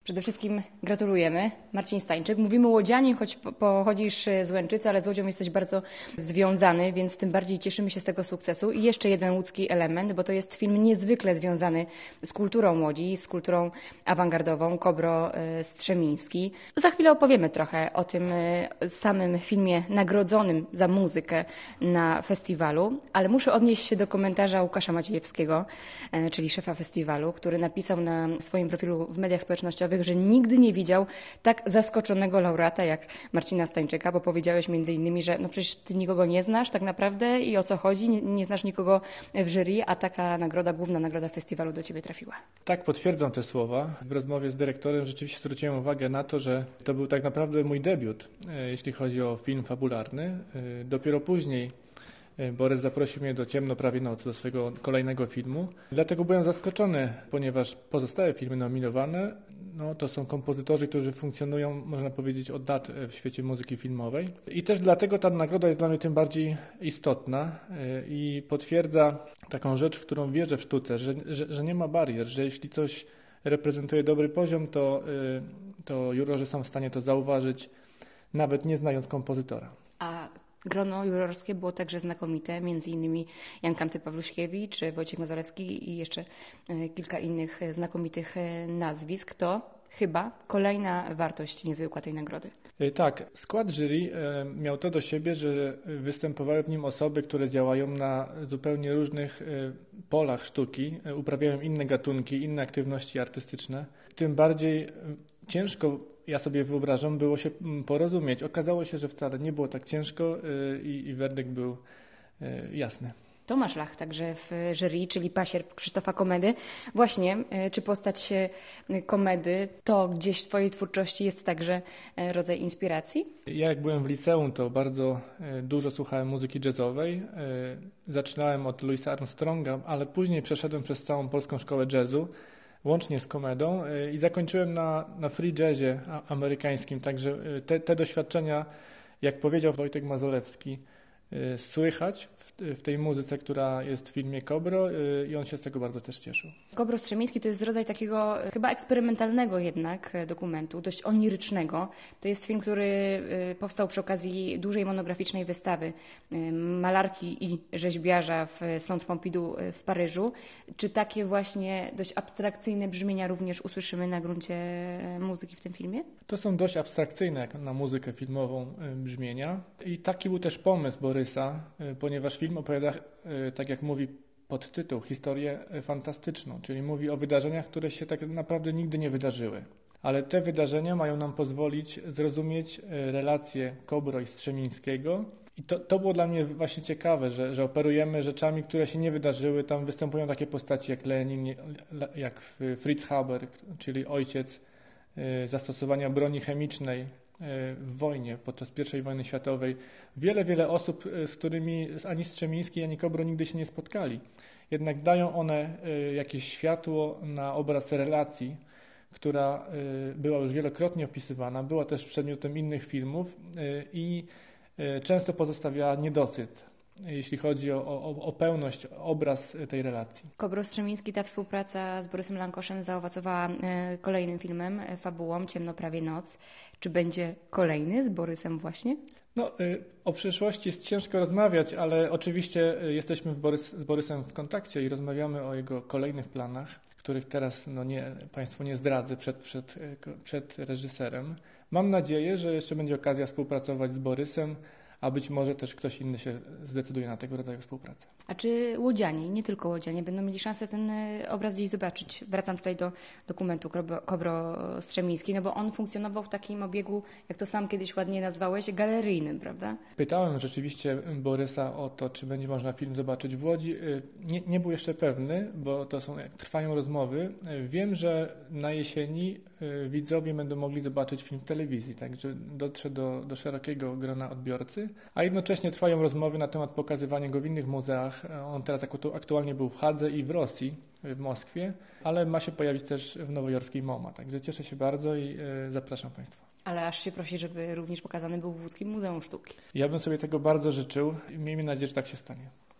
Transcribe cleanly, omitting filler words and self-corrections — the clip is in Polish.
Przede wszystkim gratulujemy. Marcin Stańczyk. Mówimy łodzianin, choć pochodzisz z Łęczycy, ale z Łodzią jesteś bardzo związany, więc tym bardziej cieszymy się z tego sukcesu. I jeszcze jeden łódzki element, bo to jest film niezwykle związany z kulturą Łodzi, z kulturą awangardową, Kobro Strzemiński. Za chwilę opowiemy trochę o tym samym filmie nagrodzonym za muzykę na festiwalu, ale muszę odnieść się do komentarza Łukasza Maciejewskiego, czyli szefa festiwalu, który napisał na swoim profilu w mediach społecznościowych, że nigdy nie widział tak zaskoczonego laureata jak Marcina Stańczyka, bo powiedziałeś między innymi, że no przecież ty nikogo nie znasz tak naprawdę i o co chodzi, nie znasz nikogo w jury, a taka nagroda, główna nagroda festiwalu do ciebie trafiła. Tak, potwierdzam te słowa. W rozmowie z dyrektorem rzeczywiście zwróciłem uwagę na to, że to był tak naprawdę mój debiut, jeśli chodzi o film fabularny. Dopiero później Borys zaprosił mnie do Ciemno prawie noc, do swojego kolejnego filmu. Dlatego byłem zaskoczony, ponieważ pozostałe filmy nominowane to są kompozytorzy, którzy funkcjonują, można powiedzieć, od lat w świecie muzyki filmowej. I też dlatego ta nagroda jest dla mnie tym bardziej istotna i potwierdza taką rzecz, w którą wierzę w sztuce, że nie ma barier, że jeśli coś reprezentuje dobry poziom, to jurorzy są w stanie to zauważyć, nawet nie znając kompozytora. A grono jurorskie było także znakomite, między innymi Jan Kanty-Pawluśkiewicz, Wojciech Mazolewski i jeszcze kilka innych znakomitych nazwisk. To chyba kolejna wartość niezwykła tej nagrody. Tak, skład jury miał to do siebie, że występowały w nim osoby, które działają na zupełnie różnych polach sztuki, uprawiają inne gatunki, inne aktywności artystyczne. Tym bardziej ciężko, ja sobie wyobrażam, było się porozumieć. Okazało się, że wcale nie było tak ciężko i werdykt był jasny. Tomasz Lach także w jury, czyli pasierb Krzysztofa Komedy. Właśnie, czy postać Komedy to gdzieś w twojej twórczości jest także rodzaj inspiracji? Ja jak byłem w liceum, to bardzo dużo słuchałem muzyki jazzowej. Zaczynałem od Louisa Armstronga, ale później przeszedłem przez całą polską szkołę jazzu, łącznie z Komedą i zakończyłem na free jazzie amerykańskim. Także te doświadczenia, jak powiedział Wojtek Mazolewski, słychać w tej muzyce, która jest w filmie Kobro i on się z tego bardzo też cieszył. Kobro Strzemiński to jest rodzaj takiego chyba eksperymentalnego jednak dokumentu, dość onirycznego. To jest film, który powstał przy okazji dużej monograficznej wystawy malarki i rzeźbiarza w Centre Pompidou w Paryżu. Czy takie właśnie dość abstrakcyjne brzmienia również usłyszymy na gruncie muzyki w tym filmie? To są dość abstrakcyjne jak na muzykę filmową brzmienia i taki był też pomysł Borysa, ponieważ film opowiada, tak jak mówi podtytuł, historię fantastyczną, czyli mówi o wydarzeniach, które się tak naprawdę nigdy nie wydarzyły. Ale te wydarzenia mają nam pozwolić zrozumieć relacje Kobro i Strzemińskiego. I to było dla mnie właśnie ciekawe, że operujemy rzeczami, które się nie wydarzyły. Tam występują takie postaci jak Lenin, jak Fritz Haber, czyli ojciec zastosowania broni chemicznej w wojnie, podczas I wojny światowej. Wiele osób, z którymi ani Strzemiński, ani Kobro nigdy się nie spotkali. Jednak dają one jakieś światło na obraz relacji, która była już wielokrotnie opisywana, była też przedmiotem innych filmów i często pozostawiała niedosyt, jeśli chodzi o pełność, obraz tej relacji. Kobro Strzemiński, ta współpraca z Borysem Lankoszem zaowocowała kolejnym filmem, fabułą Ciemno prawie noc. Czy będzie kolejny z Borysem właśnie? O przyszłości jest ciężko rozmawiać, ale oczywiście jesteśmy z Borysem w kontakcie i rozmawiamy o jego kolejnych planach, których teraz Państwu nie zdradzę przed reżyserem. Mam nadzieję, że jeszcze będzie okazja współpracować z Borysem, a być może też ktoś inny się zdecyduje na tego rodzaju współpracę. A czy łodzianie, nie tylko łodzianie, będą mieli szansę ten obraz gdzieś zobaczyć? Wracam tutaj do dokumentu Kobro Strzemiński, bo on funkcjonował w takim obiegu, jak to sam kiedyś ładnie nazwałeś, galeryjnym, prawda? Pytałem rzeczywiście Borysa o to, czy będzie można film zobaczyć w Łodzi. Nie był jeszcze pewny, bo trwają rozmowy. Wiem, że na jesieni widzowie będą mogli zobaczyć film w telewizji, także dotrze do szerokiego grona odbiorcy, a jednocześnie trwają rozmowy na temat pokazywania go w innych muzeach. On teraz aktualnie był w Hadze i w Rosji, w Moskwie, ale ma się pojawić też w nowojorskiej MoMA, także cieszę się bardzo i zapraszam Państwa. Ale aż się prosi, żeby również pokazany był w Łódzkim Muzeum Sztuki. Ja bym sobie tego bardzo życzył i miejmy nadzieję, że tak się stanie.